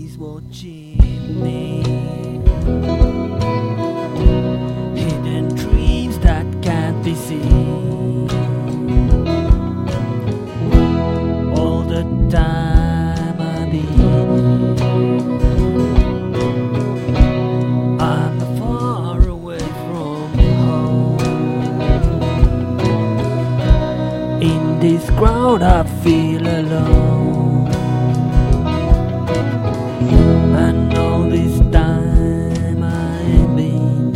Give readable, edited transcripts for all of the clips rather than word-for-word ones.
He's watching me. Hidden dreams that can't be seen. All the time I've been here. I'm far away from home. In this crowd I feel alone. And all this time I've been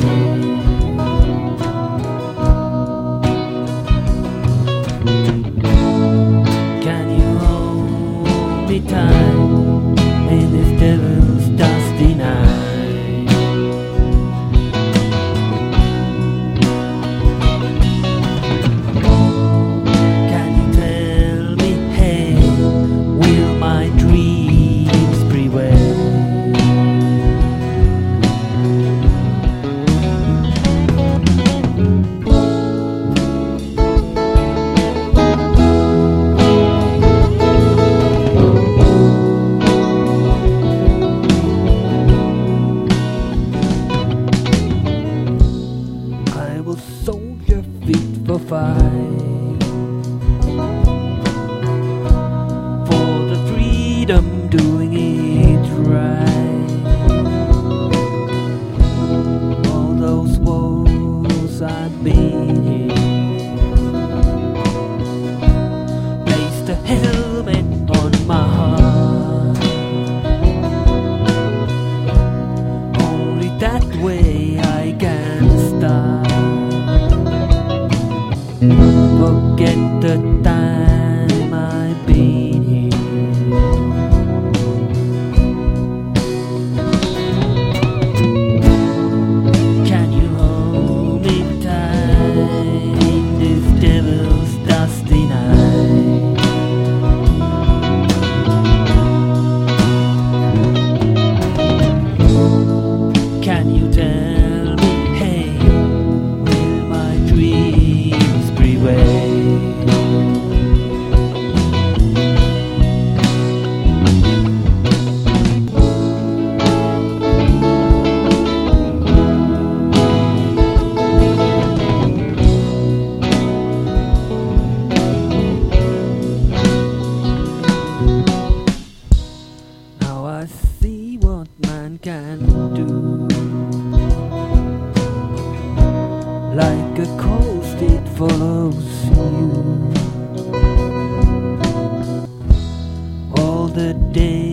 here. Can you hold me tight in this devil's dusty night? Can you tell me, hey, will my dreams prevail? I will soldier fit for fight, for the freedom, doing it right. All those wars I've been here, place the helmet on my heart. Only that way I can start. Forget the time I've been here. Can you hold me tight in this devil's dusty night? Can you tell me, hey, will my dreams prevail? Now I see what man can do. Like a coast it follows you all the day.